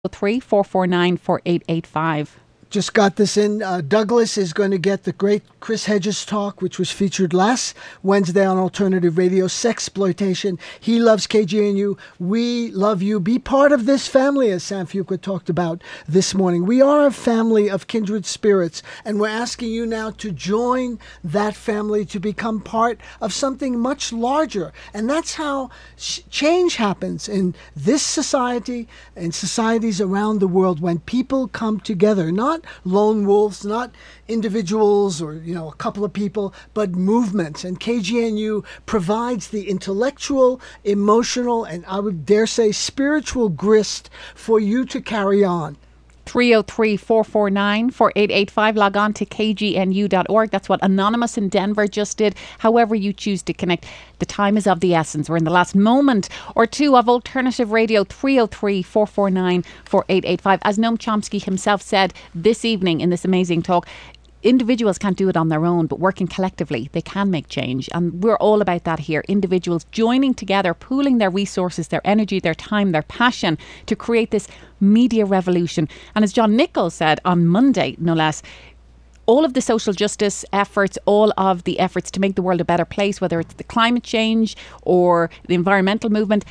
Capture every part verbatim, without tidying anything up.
three four four nine four eight eight five. Just got this in. Uh, Douglas is going to get the great Chris Hedges talk, which was featured last Wednesday on Alternative Radio, Sexploitation. He loves K G N U. We love you. Be part of this family, as Sam Fuqua talked about this morning. We are a family of kindred spirits, and we're asking you now to join that family, to become part of something much larger. And that's how sh- change happens in this society and societies around the world, when people come together, not lone wolves, not individuals or, you know, a couple of people, but movements. And K G N U provides the intellectual, emotional, and I would dare say spiritual grist for you to carry on. three oh three four four nine four eight eight five. Log on to k g n u dot org. That's what Anonymous in Denver just did. However you choose to connect, the time is of the essence. We're in the last moment or two of Alternative Radio. Three oh three four four nine four eight eight five. As Noam Chomsky himself said this evening in this amazing talk, individuals can't do it on their own, but working collectively, they can make change. And we're all about that here. Individuals joining together, pooling their resources, their energy, their time, their passion to create this media revolution. And as John Nichols said on Monday, no less, all of the social justice efforts, all of the efforts to make the world a better place, whether it's the climate change or the environmental movement,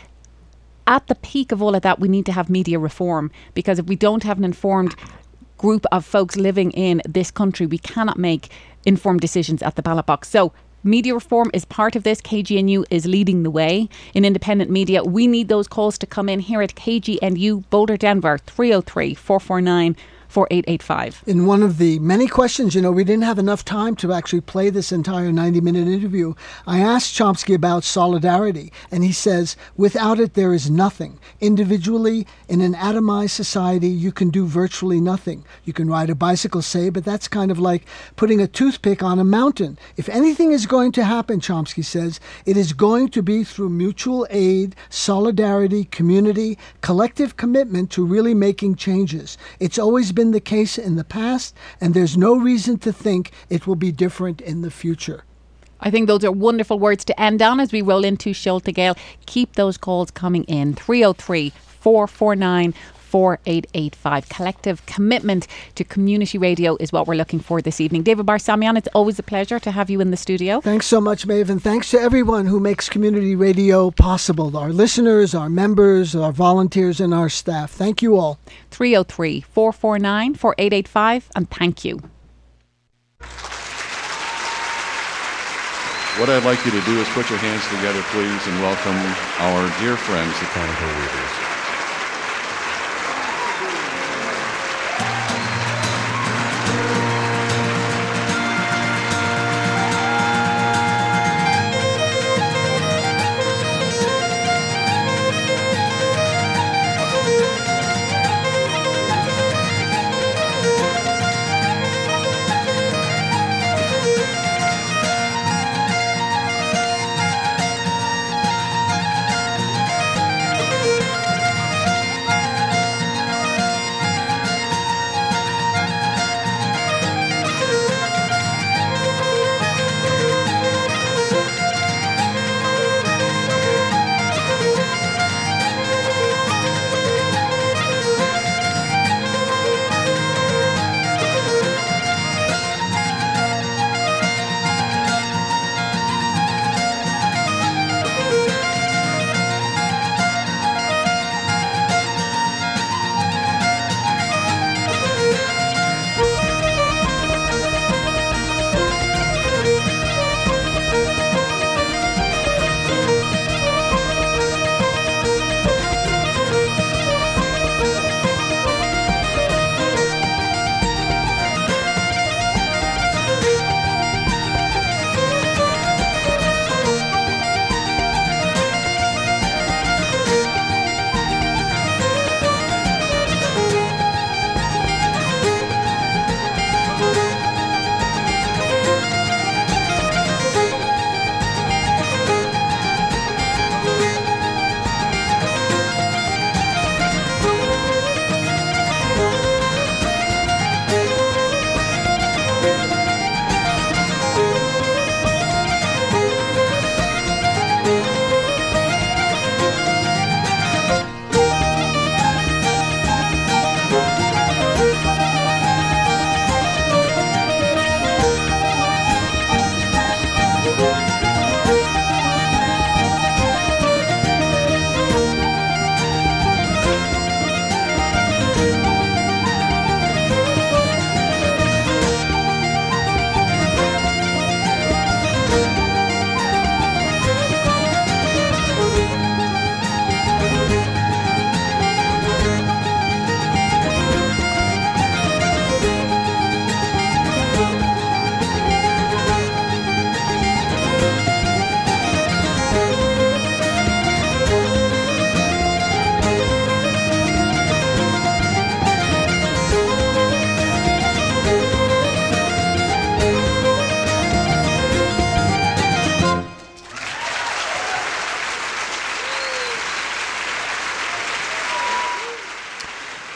at the peak of all of that, we need to have media reform. Because if we don't have an informed group of folks living in this country, we cannot make informed decisions at the ballot box. So media reform is part of this. K G N U is leading the way in independent media. We need those calls to come in here at K G N U Boulder, Denver, three oh three four four nine four eight eight five. In one of the many questions, you know, we didn't have enough time to actually play this entire ninety minute interview. I asked Chomsky about solidarity, and he says, without it, there is nothing. Individually, in an atomized society, you can do virtually nothing. You can ride a bicycle, say, but that's kind of like putting a toothpick on a mountain. If anything is going to happen, Chomsky says, it is going to be through mutual aid, solidarity, community, collective commitment to really making changes. It's always been been the case in the past, and there's no reason to think it will be different in the future. I think those are wonderful words to end on as we roll into Schulte Gale. Keep those calls coming in. three oh three four four nine four eight eight five. Collective commitment to community radio is what we're looking for this evening. David Barsamian, it's always a pleasure to have you in the studio. Thanks so much, Maeve, and thanks to everyone who makes community radio possible. Our listeners, our members, our volunteers, and our staff. Thank you all. three oh three four four nine four eight eight five, and thank you. What I'd like you to do is put your hands together, please, and welcome our dear friends, the Chronicle Readers.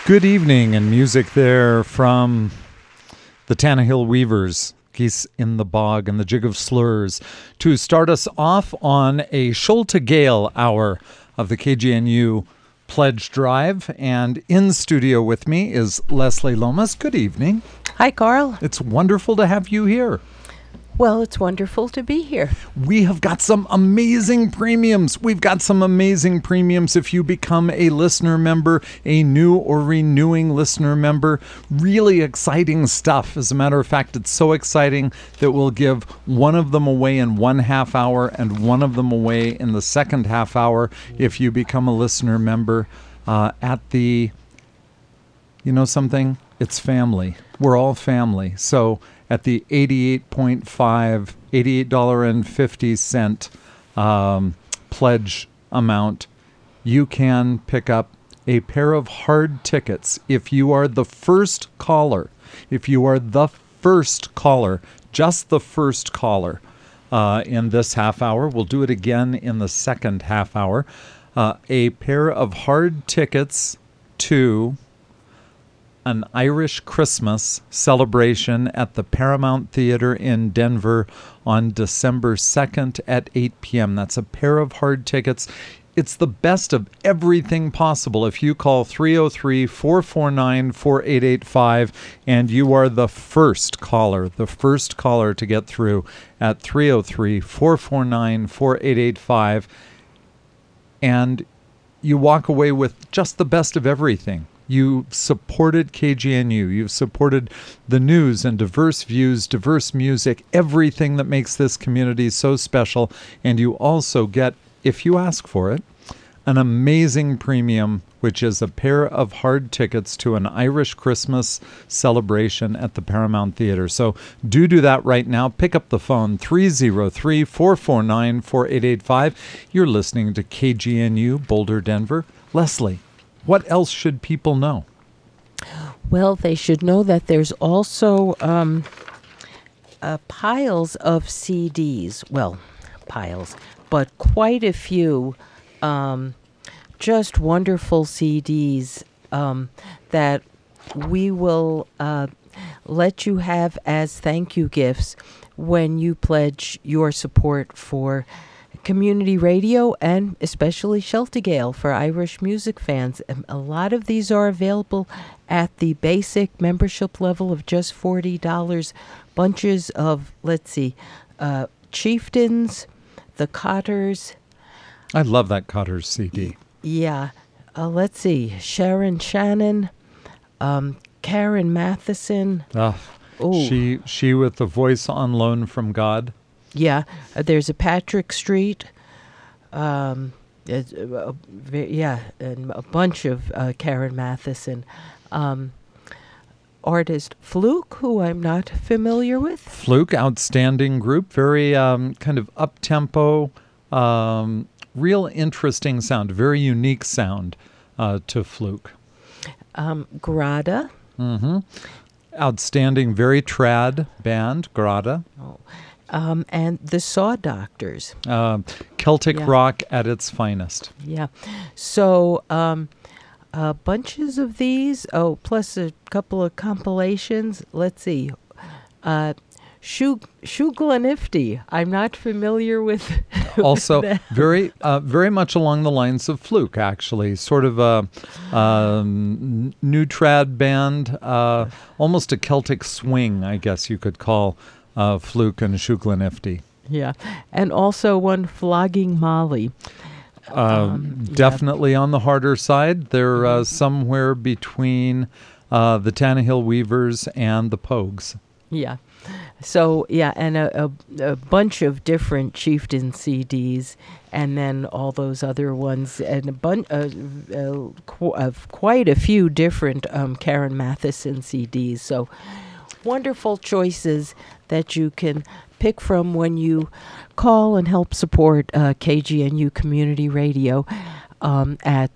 Good evening, and music there from the Tannehill Weavers, Geese in the Bog and the Jig of Slurs, to start us off on a Schulte Gale hour of the K G N U Pledge Drive. And in studio with me is Leslie Lomas. Good evening. Hi, Carl. It's wonderful to have you here. Well, it's wonderful to be here. We have got some amazing premiums. We've got some amazing premiums if you become a listener member, a new or renewing listener member. Really exciting stuff. As a matter of fact, it's so exciting that we'll give one of them away in one half hour and one of them away in the second half hour if you become a listener member uh, at the, you know something? It's family. We're all family. So at the eighty-eight point five, eighty-eight dollars and fifty cents um, pledge amount, you can pick up a pair of hard tickets if you are the first caller. If you are the first caller, just the first caller uh, in this half hour. We'll do it again in the second half hour. Uh, a pair of hard tickets to an Irish Christmas celebration at the Paramount Theater in Denver on December second at eight p.m. That's a pair of hard tickets. It's the best of everything possible. If you call three oh three, four four nine, four eight eight five and you are the first caller, the first caller to get through at three oh three, four four nine, four eight eight five, and you walk away with just the best of everything. You supported K G N U. You've supported the news and diverse views, diverse music, everything that makes this community so special. And you also get, if you ask for it, an amazing premium, which is a pair of hard tickets to an Irish Christmas celebration at the Paramount Theater. So do do that right now. Pick up the phone, three oh three, four four nine, four eight eight five. You're listening to K G N U, Boulder, Denver. Leslie, what else should people know? Well, they should know that there's also um, uh, piles of C Ds. Well, piles, but quite a few um, just wonderful C Ds um, that we will uh, let you have as thank you gifts when you pledge your support for community radio and especially Schulte Gale for Irish music fans. Um, a lot of these are available at the basic membership level of just forty dollars. Bunches of, let's see, uh, Chieftains, the Cotters. I love that Cotters C D. Yeah. Uh, let's see, Sharon Shannon, um, Karen Matheson. Oh, she, she with the voice on loan from God. Yeah, uh, there's a Patrick Street, um, it's, uh, ve- yeah, and a bunch of uh, Karen Matheson. Um, artist Fluke, who I'm not familiar with. Fluke, outstanding group, very um, kind of up-tempo, um, real interesting sound, very unique sound uh, to Fluke. Um, Grada. Mm-hmm. Outstanding, very trad band, Grada. Oh. Um, and the Saw Doctors. Uh, Celtic Yeah. rock at its finest. Yeah. So um, uh, bunches of these. Oh, plus a couple of compilations. Let's see. Uh, Shug- Shuglanifty. I'm not familiar with. Also, with very, uh, very much along the lines of Fluke, actually. Sort of a um, new trad band, uh, almost a Celtic swing, I guess you could call Uh, Fluke and Shuglanifty. Yeah, and also one Flogging Molly. Uh, Um, definitely yeah. on the harder side. They're uh, somewhere between uh, the Tannehill Weavers and the Pogues. Yeah. So, yeah, and a, a, a bunch of different Chieftain C Ds, and then all those other ones, and a bunch uh, uh, qu- of quite a few different um, Karen Matheson C Ds. So, wonderful choices that you can pick from when you call and help support uh, K G N U Community Radio um, at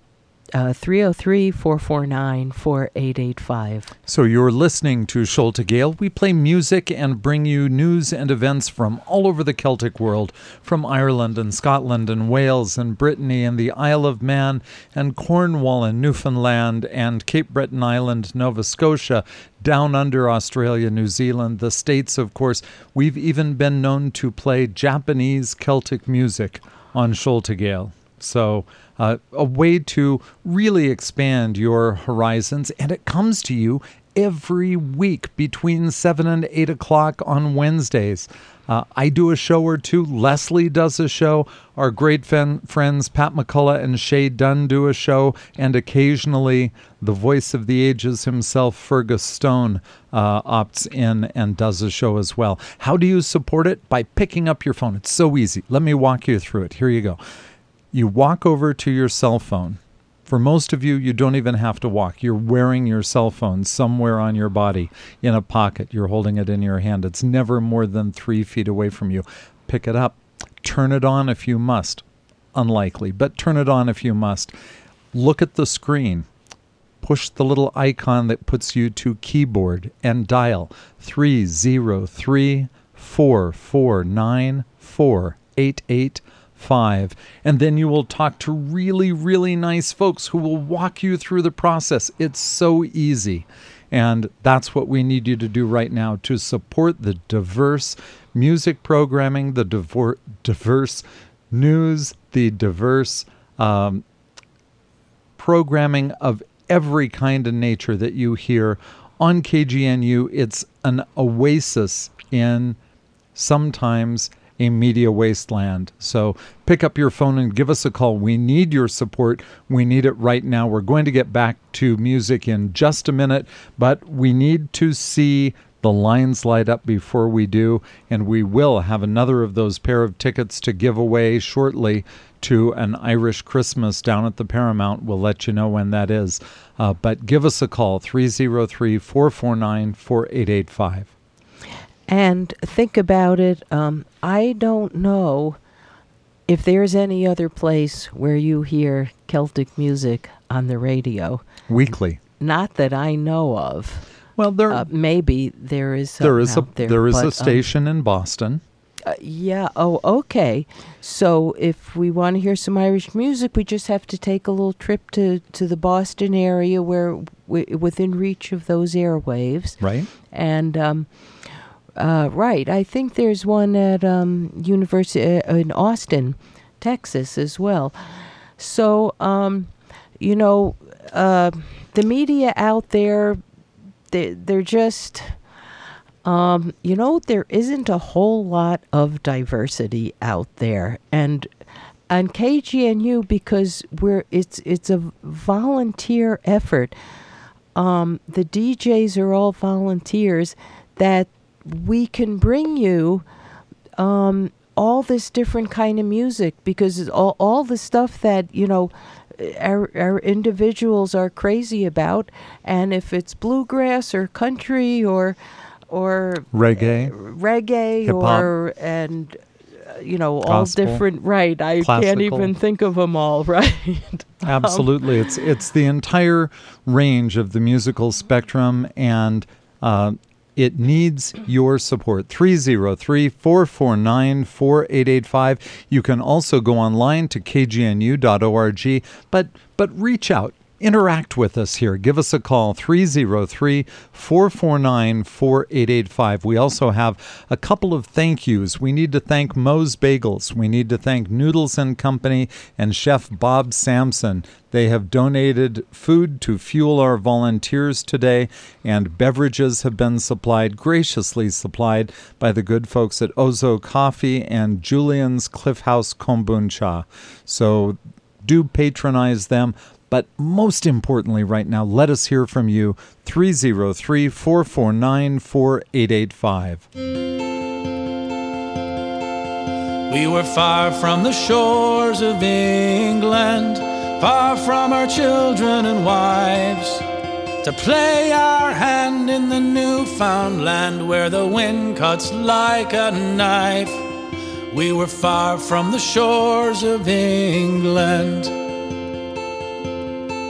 Uh, three oh three, four four nine, four eight eight five. So you're listening to Schulte Gale. We play music and bring you news and events from all over the Celtic world, from Ireland and Scotland and Wales and Brittany and the Isle of Man and Cornwall and Newfoundland and Cape Breton Island, Nova Scotia, down under Australia, New Zealand, the States, of course. We've even been known to play Japanese Celtic music on Schulte Gale. So uh, a way to really expand your horizons, and it comes to you every week between seven and eight o'clock on Wednesdays. Uh, I do a show or two. Leslie does a show. Our great fen- friends Pat McCullough and Shay Dunn do a show. And occasionally the voice of the ages himself, Fergus Stone, uh, opts in and does a show as well. How do you support it? By picking up your phone. It's so easy. Let me walk you through it. Here you go. You walk over to your cell phone. For most of you, you don't even have to walk. You're wearing your cell phone somewhere on your body, in a pocket. You're holding it in your hand. It's never more than three feet away from you. Pick it up. Turn it on if you must. Unlikely, but turn it on if you must. Look at the screen. Push the little icon that puts you to keyboard and dial three oh three, four four nine, four eight eight five, and then you will talk to really, really nice folks who will walk you through the process. It's so easy, and that's what we need you to do right now to support the diverse music programming, the divor- diverse news, the diverse um, programming of every kind of nature that you hear on K G N U. It's an oasis in sometimes a media wasteland. So pick up your phone and give us a call. We need your support. We need it right now. We're going to get back to music in just a minute, but we need to see the lines light up before we do, and we will have another of those pair of tickets to give away shortly to an Irish Christmas down at the Paramount. We'll let you know when that is. Uh, but give us a call, three oh three, four four nine, four eight eight five. And think about it. Um, I don't know if there's any other place where you hear Celtic music on the radio. Weekly. Not that I know of. Well, there uh, maybe there is some there is a out there, there is but, a station um, in Boston. Uh, yeah. Oh, okay. So if we want to hear some Irish music, we just have to take a little trip to, to the Boston area, where w- within reach of those airwaves. Right. And um, uh, right, I think there's one at um, University uh, in Austin, Texas, as well. So um, you know, uh, the media out there, they they're just. Um, you know, there isn't a whole lot of diversity out there, and on K G N U, because we're it's it's a volunteer effort. Um, the D Js are all volunteers. That we can bring you um, all this different kind of music, because all all the stuff that you know our our individuals are crazy about, and if it's bluegrass or country or or reggae, uh, reggae, hip-hop, or and uh, you know gospel, all different. Right, I classical. Can't even think of them all. Right. Absolutely, um, it's it's the entire range of the musical spectrum, and uh, it needs your support. three oh three, four four nine, four eight eight five. You can also go online to k g n u dot org, but but reach out. Interact with us here. Give us a call, three oh three, four four nine, four eight eight five. We also have a couple of thank yous. We need to thank Moe's Bagels. We need to thank Noodles and Company and Chef Bob Sampson. They have donated food to fuel our volunteers today, and beverages have been supplied, graciously supplied, by the good folks at Ozo Coffee and Julian's Cliff House Kombucha. So do patronize them. But most importantly right now, let us hear from you, three oh three, four four nine, four eight eight five. We were far from the shores of England, far from our children and wives, to play our hand in the newfound land where the wind cuts like a knife. We were far from the shores of England.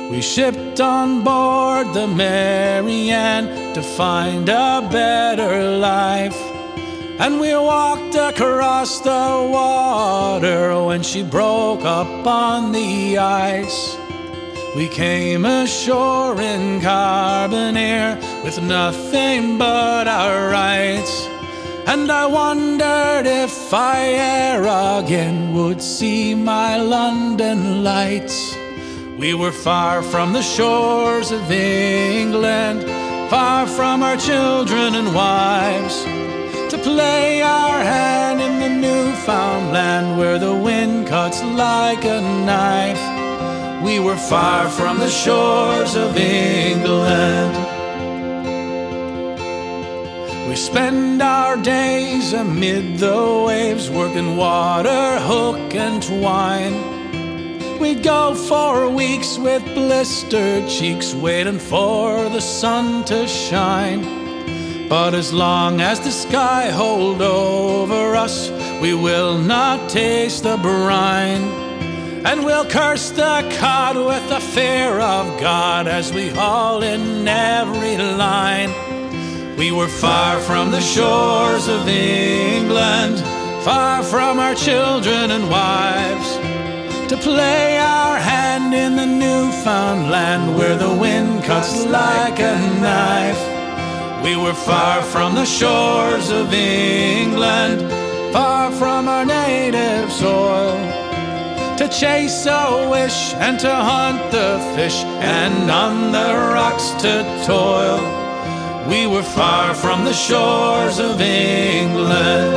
We shipped on board the Mary Ann to find a better life. And we walked across the water when she broke up on the ice. We came ashore in Carbonear with nothing but our rights. And I wondered if I e'er again would see my London lights. We were far from the shores of England, far from our children and wives, to play our hand in the Newfoundland where the wind cuts like a knife. We were far from the shores of England. We spend our days amid the waves, working water, hook and twine. We'd go for weeks with blistered cheeks, waiting for the sun to shine. But as long as the sky hold over us, we will not taste the brine. And we'll curse the cod with the fear of God as we haul in every line. We were far from the shores of England, far from our children and wives, to play our hand in the Newfoundland where the wind cuts like a knife. We were far from the shores of England, far from our native soil, to chase a wish and to hunt the fish and on the rocks to toil. We were far from the shores of England.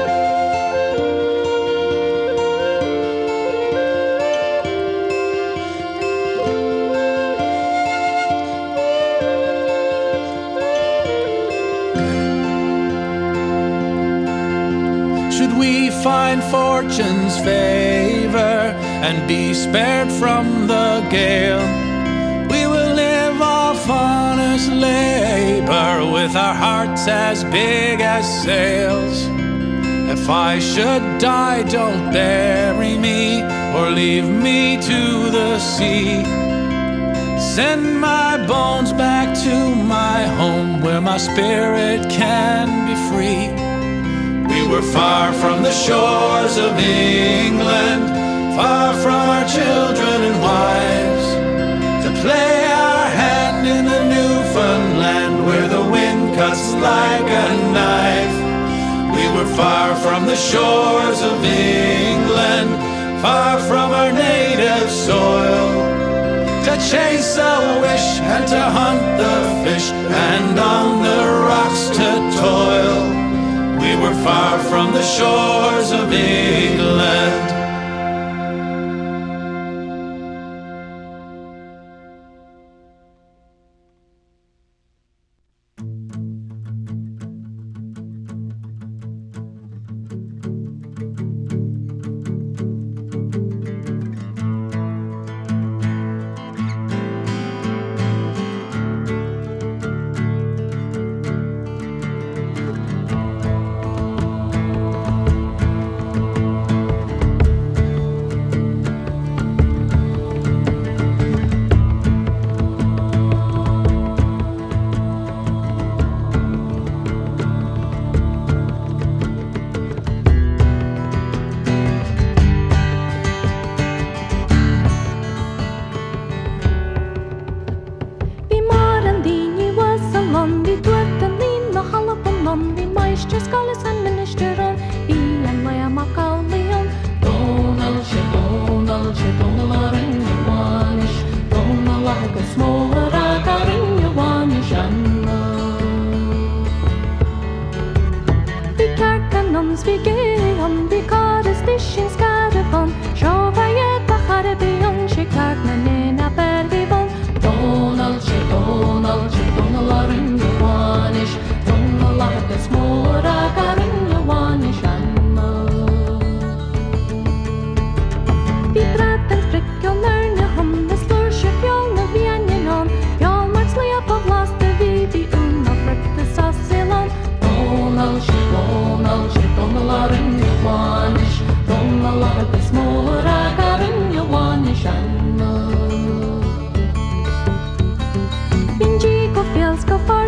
Should we find fortune's favor and be spared from the gale, we will live off honest labor with our hearts as big as sails. If I should die, don't bury me or leave me to the sea. Send my bones back to my home where my spirit can be free. We were far from the shores of England, far from our children and wives, to play our hand in the Newfoundland where the wind cuts like a knife. We were far from the shores of England, far from our native soil, to chase a wish and to hunt the fish and on the rocks to toil. We were far from the shores of England.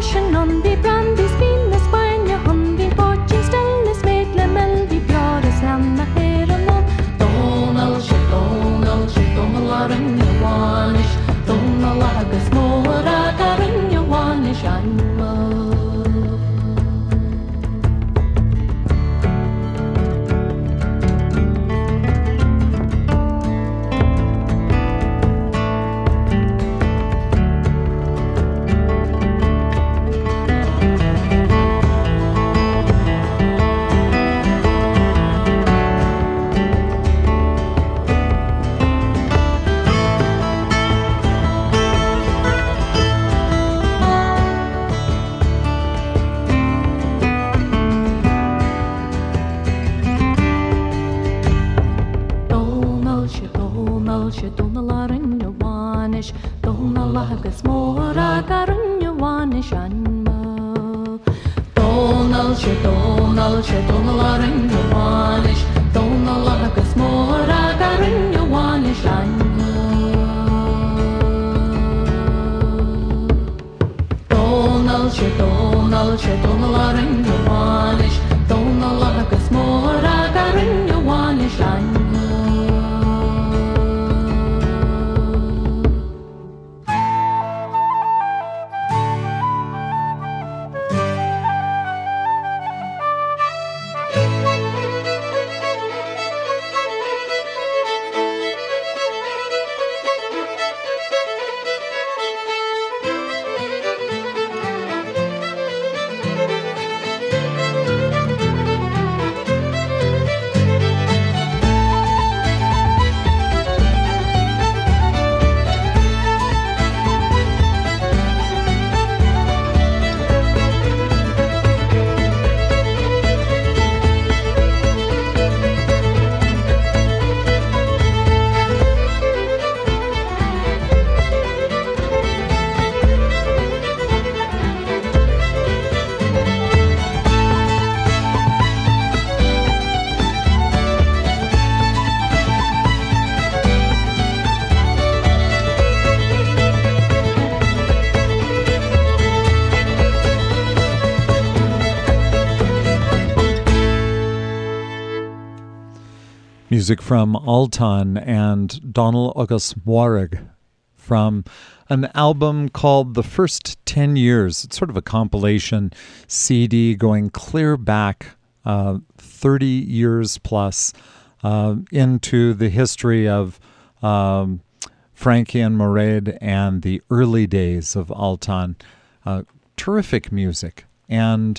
Passion on vi brandis vinnes Spania han vi Fortune ställes medlemmel vi bjades henne her og nå Donald, shit, Donald, shit, Donald are in your one-ish Donald agus mora are in your one-ish I'm agus mora garunyo wanish anma Donald, she Donald, she Donald arunyo wanish Donald agus mora garunyo wanish anma Donald, she Donald, she Donald arunyo wanish Donald agus mora garunyo wanish anma Music from Altan and Donald Agus Mórag from an album called The First ten years. It's sort of a compilation C D going clear back uh, thirty years plus uh, into the history of um, Frankie and Mairead and the early days of Altan. Uh, terrific music. And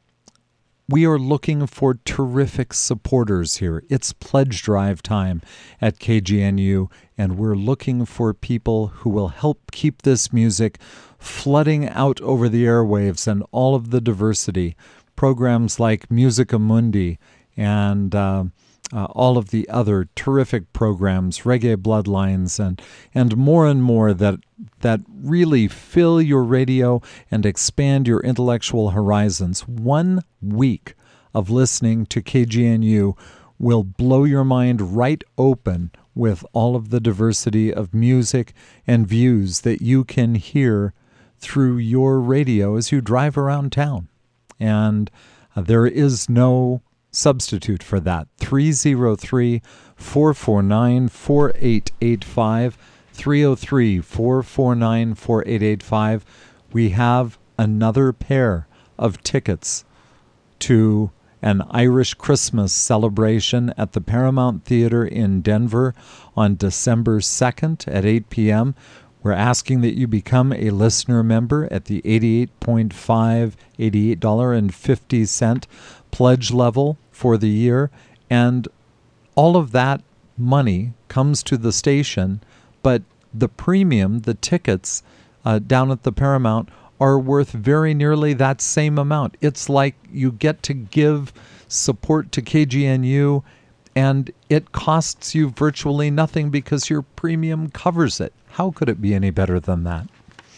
we are looking for terrific supporters here. It's pledge drive time at K G N U, and we're looking for people who will help keep this music flooding out over the airwaves and all of the diversity. Programs like Musica Mundi and uh, uh, all of the other terrific programs, Reggae Bloodlines, and and more and more that that really fill your radio and expand your intellectual horizons. One week of listening to K G N U will blow your mind right open with all of the diversity of music and views that you can hear through your radio as you drive around town. And uh, there is no substitute for that. three oh three, four four nine, four eight eight five, three oh three, four four nine, four eight eight five. We have another pair of tickets to an Irish Christmas celebration at the Paramount Theater in Denver on December second at eight p.m. We're asking that you become a listener member at the eighty-eight point five, eighty-eight dollars and fifty cents pledge level for the year. And all of that money comes to the station, but the premium, the tickets uh, down at the Paramount are worth very nearly that same amount. It's like you get to give support to K G N U and it costs you virtually nothing because your premium covers it. How could it be any better than that?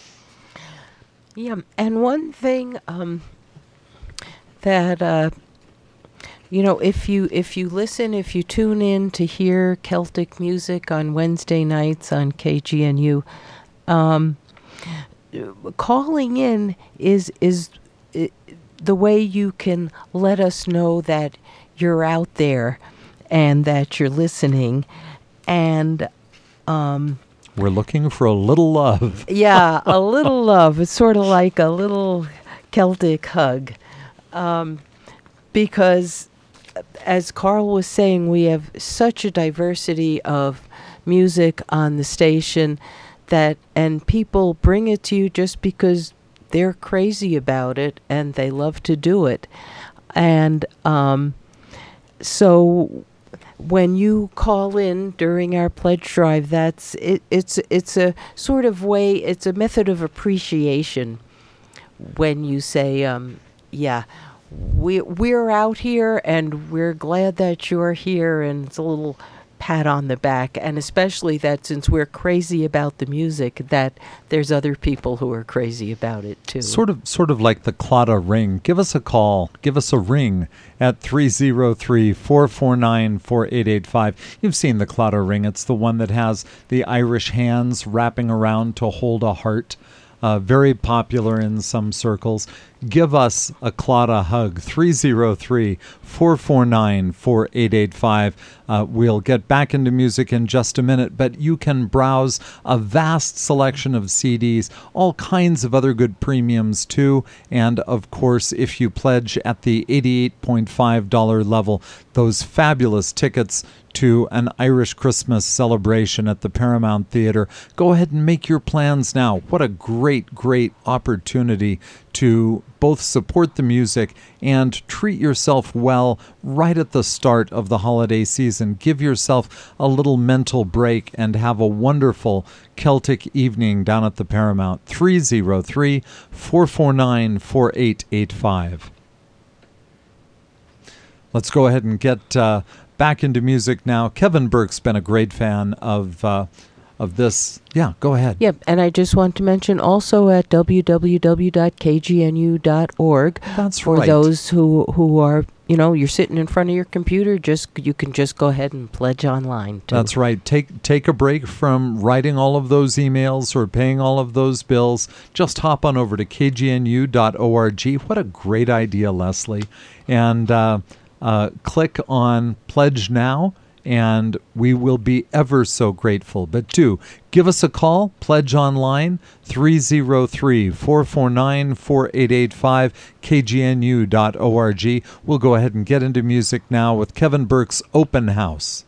Yeah, and one thing um, that uh, you know, if you if you listen, if you tune in to hear Celtic music on Wednesday nights on K G N U, um, calling in is is uh, the way you can let us know that you're out there and that you're listening. And um, we're looking for a little love. Yeah, a little love. It's sort of like a little Celtic hug. Um, because, as Carl was saying, we have such a diversity of music on the station that, and people bring it to you just because they're crazy about it and they love to do it. And um, so when you call in during our pledge drive, that's it, it's it's a sort of way, it's a method of appreciation when you say, um, yeah, we we're out here and we're glad that you're here, and it's a little pat on the back, and especially that since we're crazy about the music, that there's other people who are crazy about it too. Sort of sort of like the Claddagh ring. Give us a call, give us a ring at three oh three, four four nine, four eight eight five. You've seen the Claddagh ring. It's the one that has the Irish hands wrapping around to hold a heart. Uh, very popular in some circles. Give us a Claddagh hug, three oh three, four four nine, four eight eight five. Uh, we'll get back into music in just a minute, but you can browse a vast selection of C Ds, all kinds of other good premiums too, and of course, if you pledge at the eighty-eight point five dollars level, those fabulous tickets to an Irish Christmas celebration at the Paramount Theatre. Go ahead and make your plans now. What a great, great opportunity to both support the music and treat yourself well right at the start of the holiday season. Give yourself a little mental break and have a wonderful Celtic evening down at the Paramount. three oh three, four four nine, four eight eight five. Let's go ahead and get uh, back into music now. Kevin Burke's been a great fan of uh, of this. Yeah, go ahead. Yep, and I just want to mention also at w w w dot k g n u dot org. That's for right. those who who are, you know, you're sitting in front of your computer, just you can just go ahead and pledge online too. That's right. Take take a break from writing all of those emails or paying all of those bills. Just hop on over to k g n u dot org. What a great idea, Leslie. And uh, uh, click on Pledge Now, and we will be ever so grateful. But do give us a call, pledge online, three oh three, four four nine, four eight eight five, k g n u dot org. We'll go ahead and get into music now with Kevin Burke's Open House.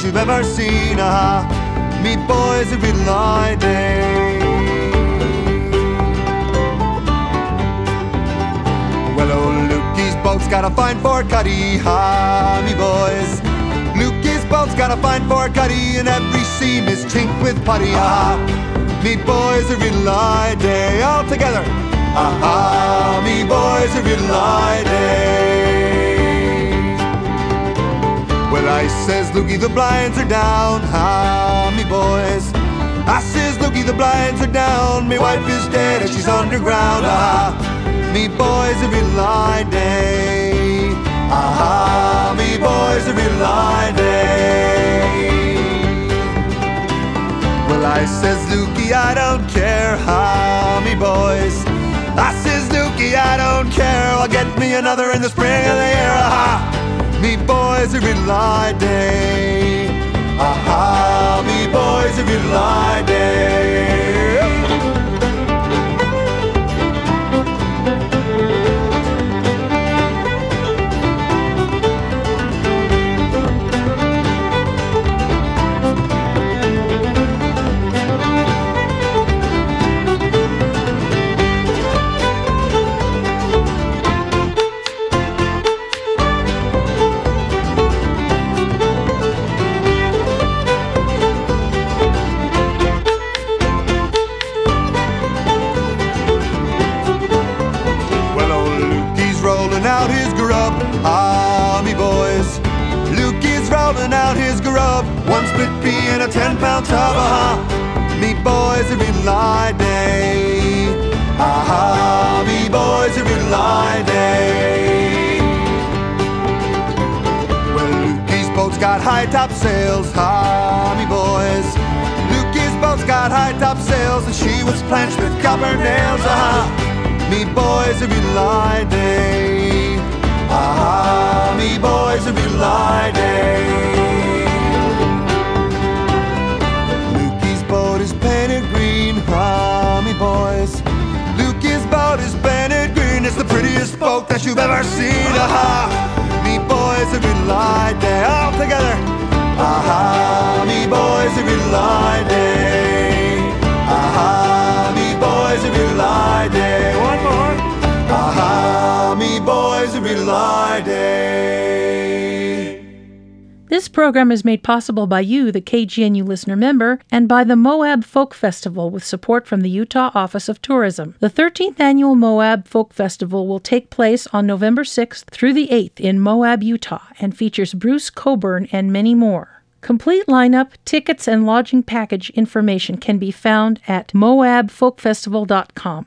you've ever seen. Ah, me boys a real lie day. Well, old Lukey's boat's got a fine Fort Cuddy, ha, me boys. Lukey's boat's got a fine Fort Cuddy, and every seam is chinked with putty, ah. Me boys a real lie day, all together. Ah, ah, me boys a real lie day. Well, I says, Lukey, the blinds are down, ah, me boys. I says, Lukey, the blinds are down. Me wife is dead and she's underground, ah. Me boys a real lie day. Ah, me boys a real lie day. Well, I says, Lukey, I don't care, ah, me boys. I says, Lukey, I don't care. I'll get me another in the spring of the year, ah. Me boys a real lie day. Ah, me boys a real lie day. Out his grub, ah, me boys. Lukey's rolling out his grub, one split pea in a ten pound tub, ah, me boys a real lie day. Ah, me boys a real lie day. Well, Lukey's boat's got high top sails, ah, me boys. Lukey's boat's got high top sails, and she was planched with copper nails, ah. Me boys a real lie day. Ah, me boys a real lie day. Lukey's boat is painted green. Ah, me boys. Lukey's boat is painted green. It's the prettiest boat that you've ever seen. Ah, me boys a real lie day. All together. Ah, me boys a real lie day. Ah, me boys a real lie day. One more. Ah, me boys a real lie day. This program is made possible by you, the K G N U listener member, and by the Moab Folk Festival with support from the Utah Office of Tourism. The thirteenth Annual Moab Folk Festival will take place on November sixth through the eighth in Moab, Utah, and features Bruce Coburn and many more. Complete lineup, tickets, and lodging package information can be found at moab folk festival dot com.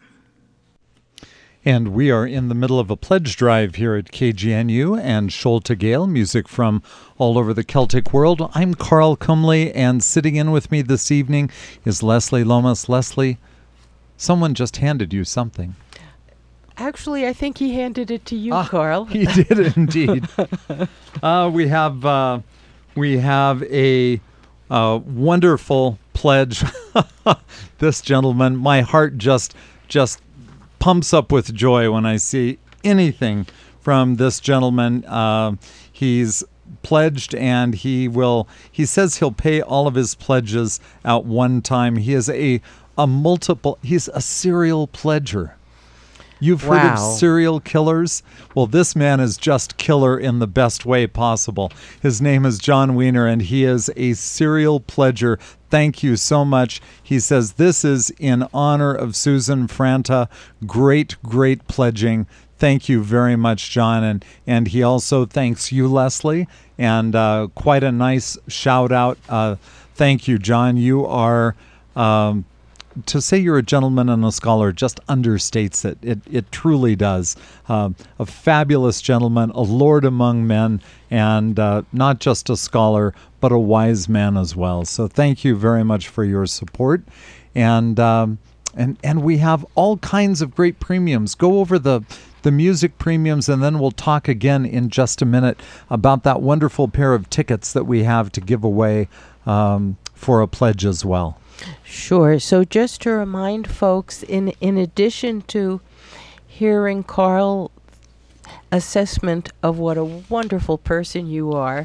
And we are in the middle of a pledge drive here at K G N U and Sholta Gale, music from all over the Celtic world. I'm Carl Cumley, and sitting in with me this evening is Leslie Lomas. Leslie, someone just handed you something. Actually, I think he handed it to you, ah, Carl. He did indeed. uh, we have uh, we have a uh, wonderful pledge. This gentleman, my heart just just. pumps up with joy when I see anything from this gentleman. Uh, he's pledged, and he will. He says he'll pay all of his pledges at one time. He is a a multiple. He's a serial pledger. You've wow. heard of serial killers? Well, this man is just killer in the best way possible. His name is John Wiener, and he is a serial pledger. Thank you so much. He says this is in honor of Susan Franta. Great, great pledging. Thank you very much, John. And, and he also thanks you, Leslie, and uh, quite a nice shout out. Uh, thank you, John. You are... Um, To say you're a gentleman and a scholar just understates it. It it truly does. Uh, a fabulous gentleman, a lord among men, and uh, not just a scholar, but a wise man as well. So thank you very much for your support. And um, and and we have all kinds of great premiums. Go over the the music premiums, and then we'll talk again in just a minute about that wonderful pair of tickets that we have to give away um, for a pledge as well. Sure. So just to remind folks, in, in addition to hearing Carl's assessment of what a wonderful person you are,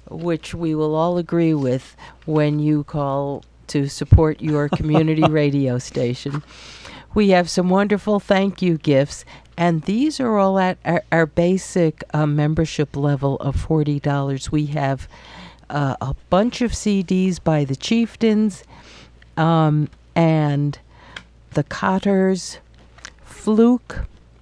which we will all agree with when you call to support your community radio station. We have some wonderful thank you gifts, and these are all at our, our basic uh, membership level of forty dollars. We have uh, a bunch of C Ds by the Chieftains um, and the Cotters, Fluke,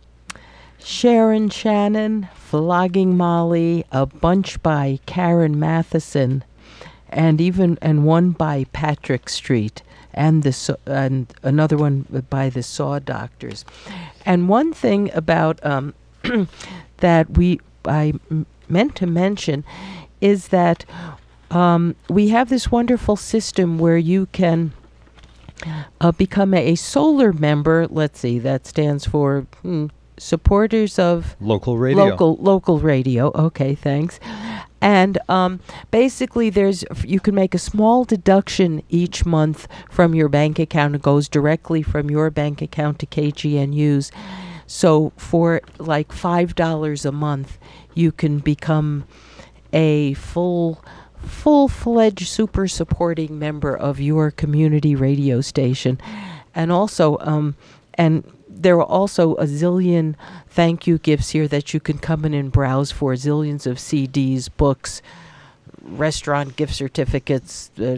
Sharon Shannon, Flogging Molly, a bunch by Karen Matheson, and even and one by Patrick Street, and the so- and another one by the Saw Doctors. And one thing about um, that we I m- meant to mention is that um, we have this wonderful system where you can uh, become a, a solar member. Let's see, that stands for hmm, supporters of Local radio. Local local radio. Okay, thanks. And um, basically, there's you can make a small deduction each month from your bank account. It goes directly from your bank account to K G N U's. So for like five dollars a month, you can become a full, full-fledged, super supporting member of your community radio station, and also um, and. There are also a zillion thank you gifts here that you can come in and browse for. Zillions of C Ds, books, restaurant gift certificates, uh,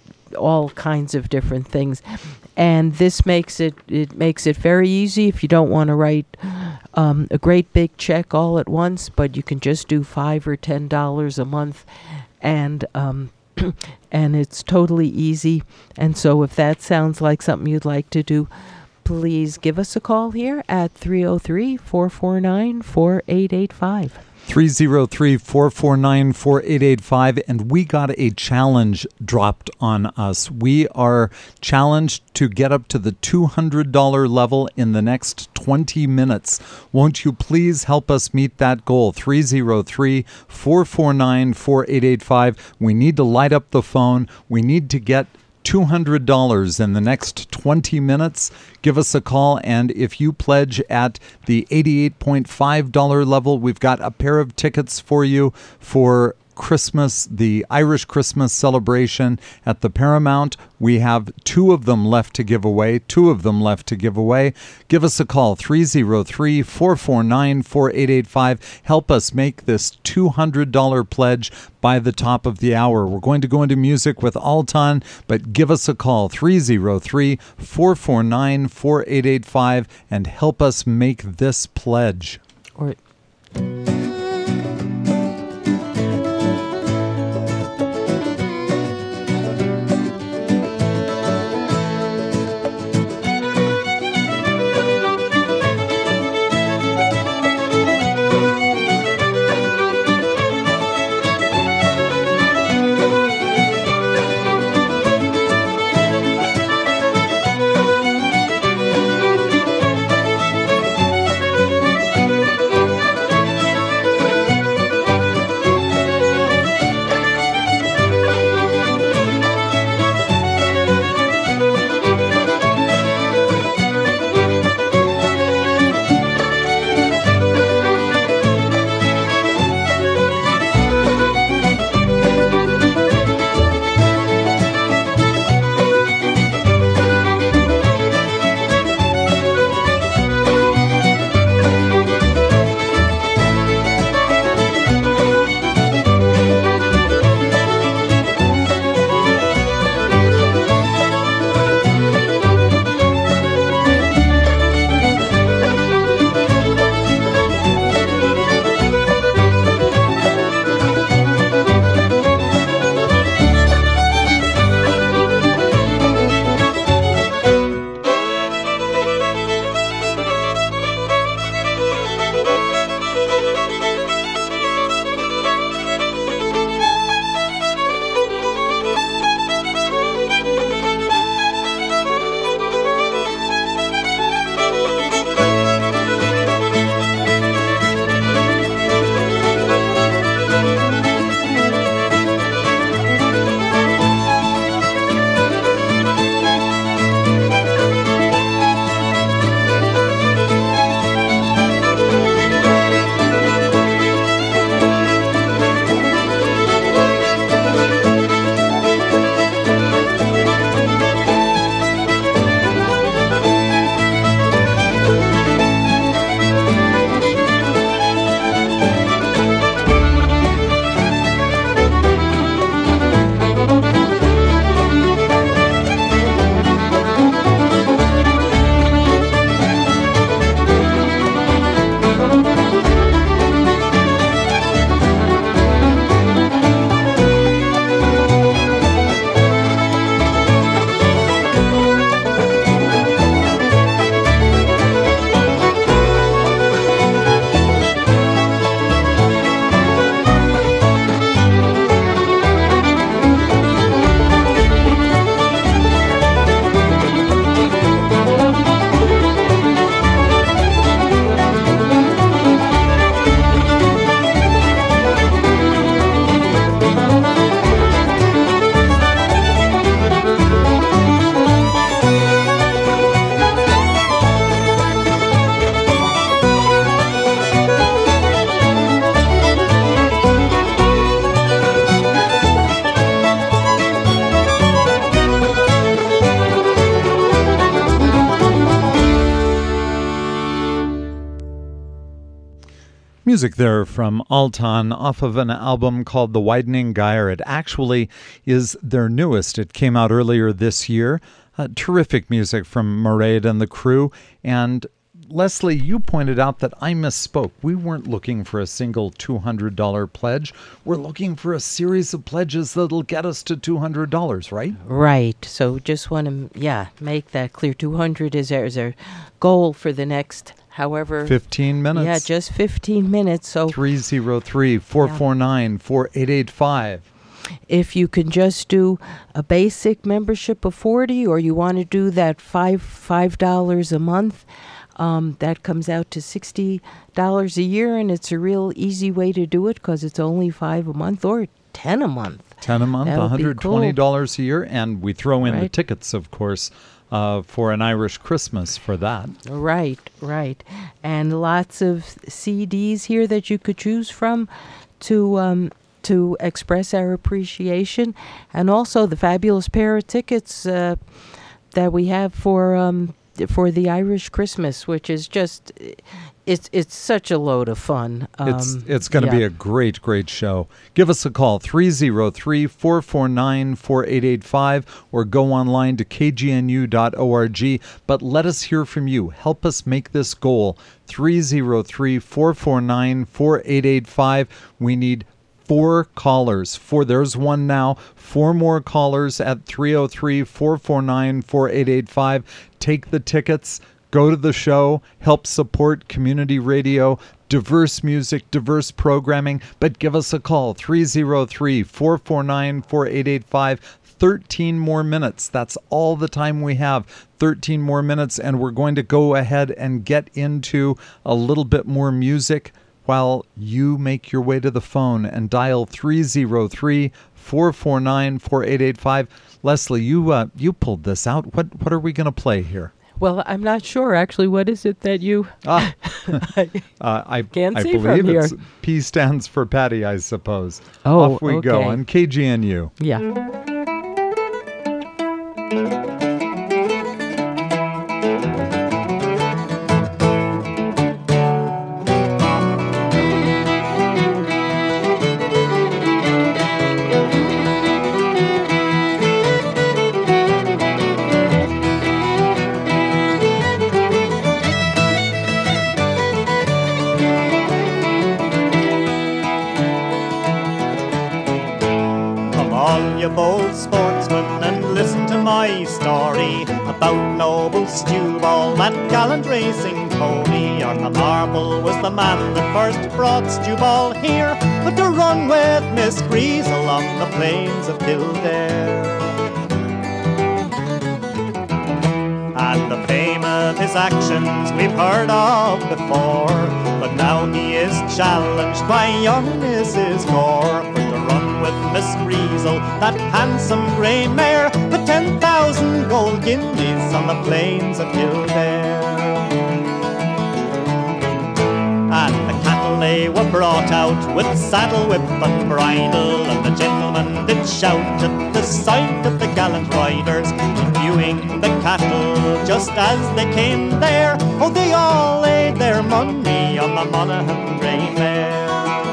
all kinds of different things. And this makes it it makes it very easy if you don't want to write um, a great big check all at once, but you can just do five or ten dollars a month, and um, and it's totally easy. And so if that sounds like something you'd like to do, please give us a call here at three oh three, four four nine, four eight eight five. three oh three, four four nine, four eight eight five, and we got a challenge dropped on us. We are challenged to get up to the two hundred dollars level in the next twenty minutes. Won't you please help us meet that goal? three oh three, four four nine, four eight eight five. We need to light up the phone. We need to get two hundred dollars in the next twenty minutes. Give us a call, and if you pledge at the eighty-eight point five dollars level, we've got a pair of tickets for you for Christmas, the Irish Christmas celebration at the Paramount. We have two of them left to give away, two of them left to give away. Give us a call, three oh three, four four nine, four eight eight five. Help us make this two hundred dollars pledge by the top of the hour. We're going to go into music with Altan, but give us a call, three oh three, four four nine, four eight eight five, and help us make this pledge. Or Music there from Altan off of an album called The Widening Gyre. It actually is their newest. It came out earlier this year. Uh, terrific music from Mairead and the crew. And Leslie, you pointed out that I misspoke. We weren't looking for a single two hundred dollars pledge. We're looking for a series of pledges that'll get us to two hundred dollars, right? Right. So just want to, yeah, make that clear. two hundred is our, is our goal for the next, however. fifteen minutes. Yeah, just fifteen minutes. So three oh three, four four nine, four eight eight five. If you can just do a basic membership of forty, or you want to do that five five dollars a month, um, that comes out to sixty dollars a year, and it's a real easy way to do it because it's only five a month or ten a month. Ten a month, That would one be hundred twenty dollars cool. a year, and we throw in the Right. tickets, of course, uh, for an Irish Christmas for that. Right, right, and lots of C Ds here that you could choose from to um, to express our appreciation, and also the fabulous pair of tickets uh, that we have for um, for the Irish Christmas, which is just it's it's such a load of fun. It's Um, it's going to be yeah. a great, great show. Give us a call, three oh three, four four nine, four eight eight five, or go online to k g n u dot org. But let us hear from you. Help us make this goal, three oh three, four four nine, four eight eight five. We need four callers. Four, there's one now. Four more callers at three oh three, four four nine, four eight eight five. Take the tickets. Go to the show, help support community radio, diverse music, diverse programming, but give us a call, three oh three, four four nine, four eight eight five. thirteen more minutes. That's all the time we have. thirteen more minutes, and we're going to go ahead and get into a little bit more music while you make your way to the phone and dial three oh three, four four nine, four eight eight five. Leslie, you uh, you pulled this out. What what are we going to play here? Well, I'm not sure actually. What is it that you? Ah, uh, I Can't I see from believe it's here. P stands for Patty, I suppose. Oh, Off we go okay. on K G N U. Yeah. Come all you bold sportsmen and listen to my story about noble Stewball, that gallant racing pony. Arthur Marble was the man that first brought Stewball here, but to run with Miss Grease along the plains of Kildare. And the fame of his actions we've heard of before, but now he is challenged by young Missus Gore for to run with Miss Greasel, that handsome grey mare, with ten thousand gold guineas on the plains of Kildare. And the cattle they were brought out with saddle, whip and bridle, and the gentlemen did shout at the sight of the gallant riders viewing the cattle just as they came there. Oh, they all laid their money on the Monaghan grey mare.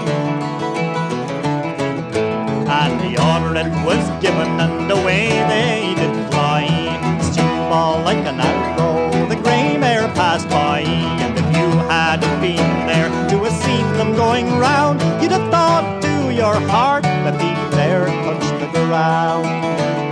And the order it was given, and away they did fly. Stewball like an arrow, the grey mare passed by. And if you had been there to have seen them going round, you'd have thought to your heart that he'd there touched the ground.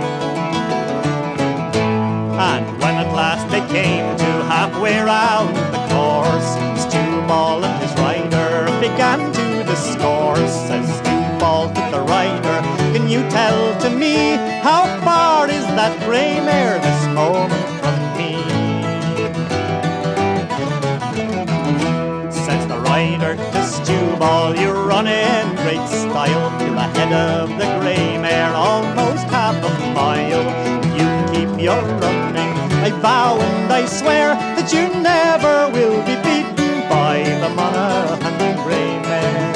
And when at last they came to halfway round the course, Stewball and his rider began to discourse. Says Stewball to the rider, can you tell to me how far is that grey mare this moment from me? Says the rider to Stewball, you're running in great style, you're ahead of the grey mare almost half a mile. You keep your running, I vow and I swear that you never will be beaten by the Monaghan grey mare.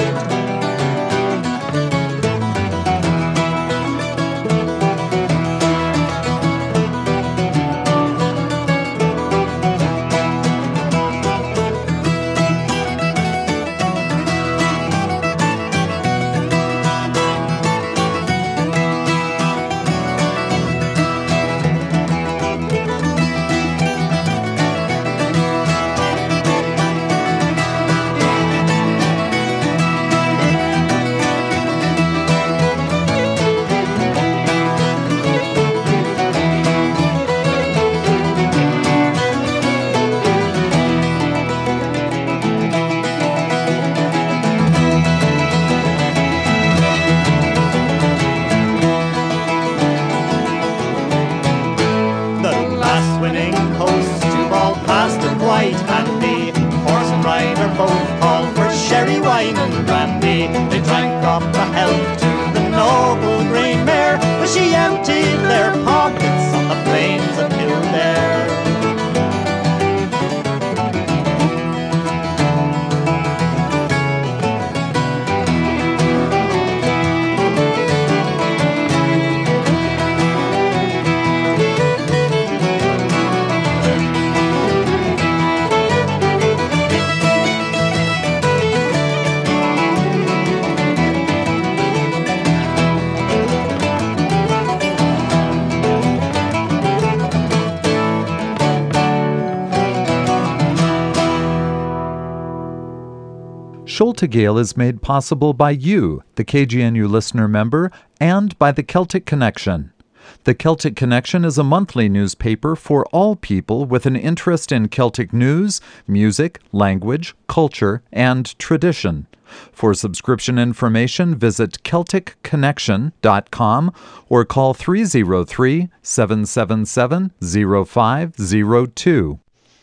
Schulte-Gale is made possible by you, the K G N U listener member, and by the Celtic Connection. The Celtic Connection is a monthly newspaper for all people with an interest in Celtic news, music, language, culture, and tradition. For subscription information, visit Celtic Connection dot com or call three oh three, seven seven seven, oh five oh two.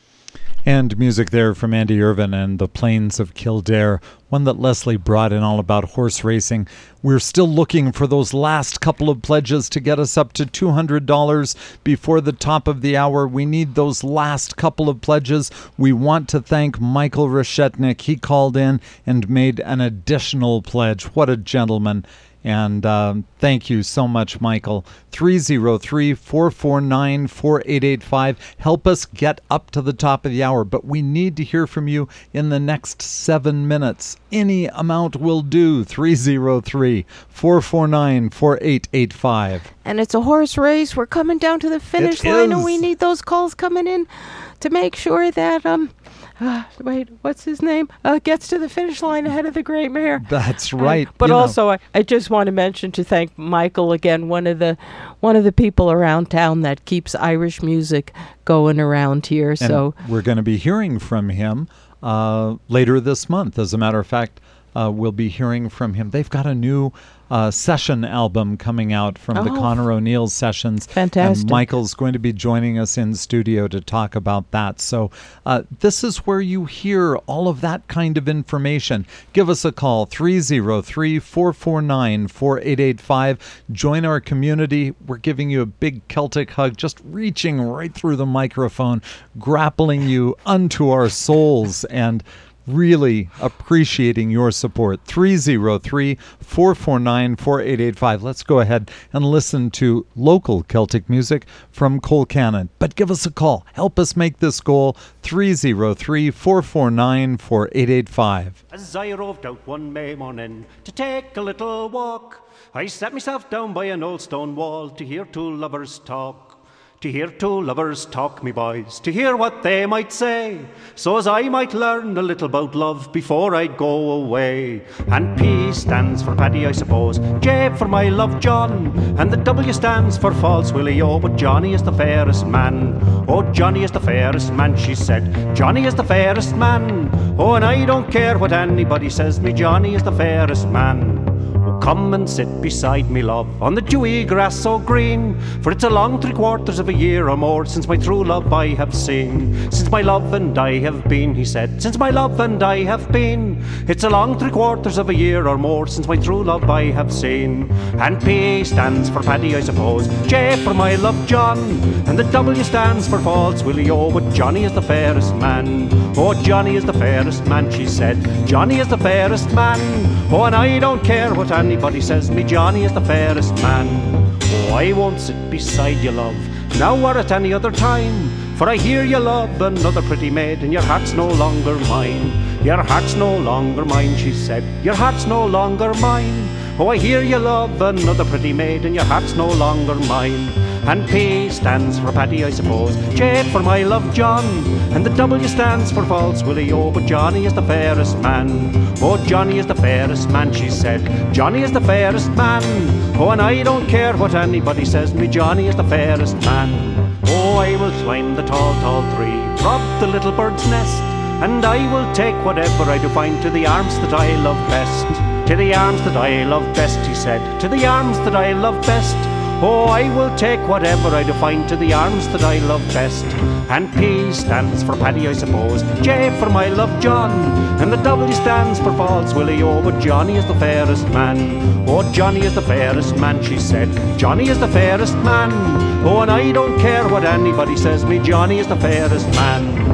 And music there from Andy Irvine and the Plains of Kildare, one that Leslie brought in all about horse racing. We're still looking for those last couple of pledges to get us up to two hundred dollars before the top of the hour. We need those last couple of pledges. We want to thank Michael Reshetnik. He called in and made an additional pledge. What a gentleman. And um, thank you so much, Michael. three oh three, four four nine, four eight eight five. Help us get up to the top of the hour, but we need to hear from you in the next seven minutes. Any amount will do. three oh three, four four nine, four eight eight five. And it's a horse race. We're coming down to the finish It line, is. and we need those calls coming in to make sure that, um, uh, wait, what's his name? Uh, gets to the finish line ahead of the Great Mare. That's right. Uh, but You know. also, I, I just want to mention to thank Michael again, one of the one of the people around town that keeps Irish music going around here. And So we're going to be hearing from him uh, later this month. As a matter of fact, uh, we'll be hearing from him. They've got a new uh, session album coming out from the Oh, Connor O'Neill sessions. fantastic. And Michael's going to be joining us in studio to talk about that. So uh, this is where you hear all of that kind of information. Give us a call, three oh three, four four nine, four eight eight five. Join our community. We're giving you a big Celtic hug, just reaching right through the microphone, grappling you unto our souls, and really appreciating your support. three oh three, four four nine, four eight eight five. Let's go ahead and listen to local Celtic music from Colcannon. But give us a call. Help us make this goal. three oh three, four four nine, four eight eight five. As I roved out one May morning to take a little walk, I sat myself down by an old stone wall to hear two lovers talk. To hear two lovers talk, me boys, to hear what they might say, so as I might learn a little about love before I'd go away. And P stands for Paddy, I suppose, J for my love John, and the W stands for false Willie, oh, but Johnny is the fairest man. Oh, Johnny is the fairest man, she said, Johnny is the fairest man. Oh, and I don't care what anybody says, me Johnny is the fairest man. Oh, come and sit beside me, love, on the dewy grass so green, for it's a long three quarters of a year or more since my true love I have seen. Since my love and I have been, he said, since my love and I have been. It's a long three quarters of a year or more since my true love I have seen. And P stands for Paddy, I suppose, J for my love John, and the W stands for false Willie, oh, but Johnny is the fairest man. Oh, Johnny is the fairest man, she said, Johnny is the fairest man. Oh, and I don't care what anybody says, me Johnny is the fairest man. Oh, I won't sit beside you, love, now or at any other time, for I hear you love another pretty maid, and your heart's no longer mine. Your heart's no longer mine, she said, your heart's no longer mine. Oh, I hear you love another pretty maid, and your heart's no longer mine. And P stands for Paddy, I suppose, J for my love John, and the W stands for false Willie, oh, but Johnny is the fairest man. Oh, Johnny is the fairest man, she said, Johnny is the fairest man. Oh, and I don't care what anybody says, me Johnny is the fairest man. Oh, I will climb the tall, tall tree, rob the little bird's nest, and I will take whatever I do find to the arms that I love best. To the arms that I love best, he said, to the arms that I love best. Oh, I will take whatever I do find to the arms that I love best. And P stands for Paddy, I suppose, J for my love John, and the W stands for false Willie, oh, but Johnny is the fairest man. Oh, Johnny is the fairest man, she said, Johnny is the fairest man. Oh, and I don't care what anybody says, me Johnny is the fairest man.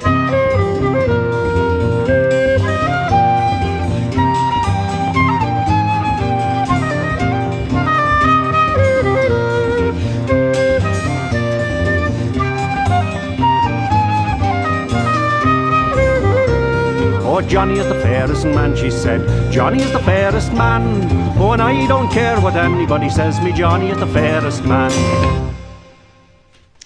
Oh, Johnny is the fairest man, she said, Johnny is the fairest man. Oh, and I don't care what anybody says, me Johnny is the fairest man.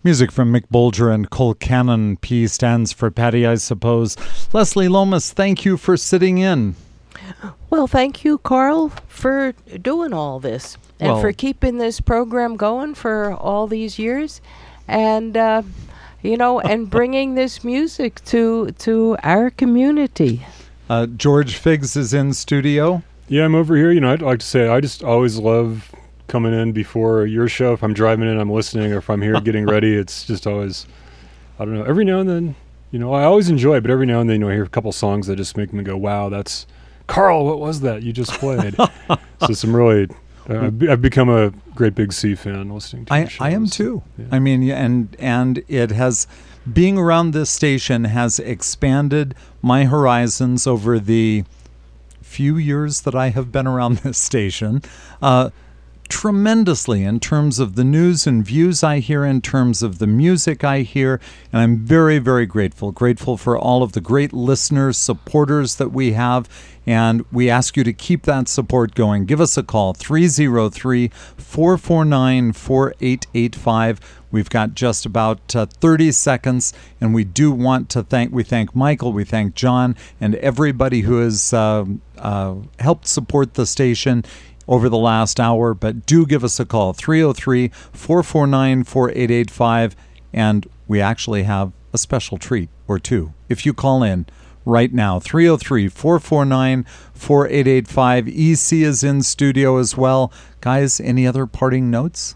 Music from Mick Bolger and Cole Cannon. P stands for Patty, I suppose. Leslie Lomas, thank you for sitting in. Well, thank you, Carl, for doing all this and Well- for keeping this program going for all these years, and uh, you know, and bringing this music to to our community. Uh, George Figs is in studio. Yeah, I'm over here. You know, I'd like to say I just always love coming in before your show. If I'm driving in, I'm listening, or if I'm here getting ready, it's just always, I don't know, every now and then, you know, I always enjoy it, but every now and then, you know, I hear a couple songs that just make me go, wow, that's, Carl, what was that you just played? So some really, uh, I've, be- I've become a great big C fan listening to I, your I am shows. too. Yeah. I mean, yeah, and and it has, being around this station has expanded my horizons over the few years that I have been around this station. Uh, tremendously in terms of the news and views I hear, in terms of the music I hear, and I'm very, very grateful. Grateful for all of the great listeners, supporters that we have, and we ask you to keep that support going. Give us a call, three oh three, four four nine, four eight eight five. We've got just about uh, thirty seconds, and we do want to thank, we thank Michael, we thank John, and everybody who has uh, uh, helped support the station over the last hour. But do give us a call, three oh three, four four nine, four eight eight five, and we actually have a special treat or two if you call in right now, three oh three, four four nine, four eight eight five. E C is in studio as well. Guys, any other parting notes?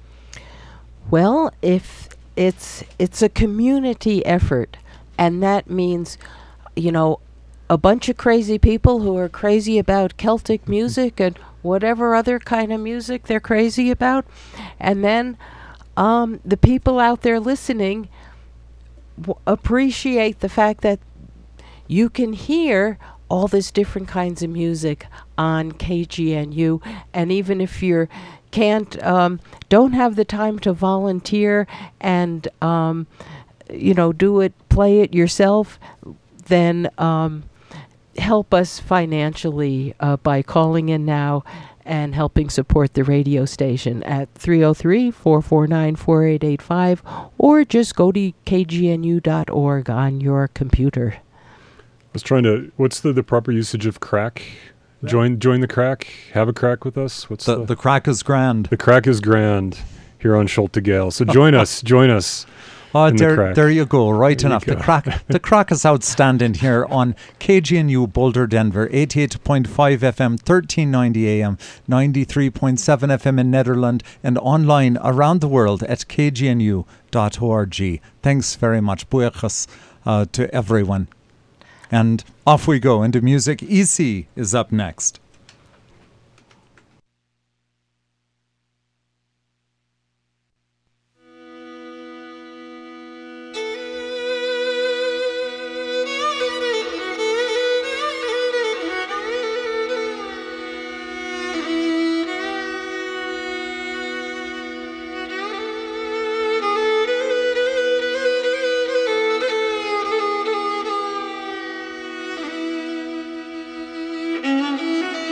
Well, if it's it's a community effort, and that means, you know, a bunch of crazy people who are crazy about Celtic music and whatever other kind of music they're crazy about, and then um, the people out there listening w- appreciate the fact that you can hear all this different kinds of music on K G N U, and even if you're can't um, don't have the time to volunteer and um, you know do it play it yourself, then um, help us financially uh, by calling in now and helping support the radio station at three oh three, four four nine, four eight eight five, or just go to k g n u dot org on your computer. I was trying to, what's the, the proper usage of crack? Join join the crack, have a crack with us. What's The, the, the crack is grand. the crack is grand here on Schulte Gale. So join us, join us. Oh, in the there, crack. there you go. Right There you enough. The go. crack, the crack is outstanding here on K G N U Boulder, Denver, eighty-eight point five F M, thirteen ninety A M, ninety-three point seven F M in Netherlands, and online around the world at k g n u dot org. Thanks very much, buenas, uh, to everyone. And off we go into music. E C is up next. Thank you.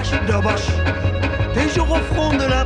de boche. Toujours au front de la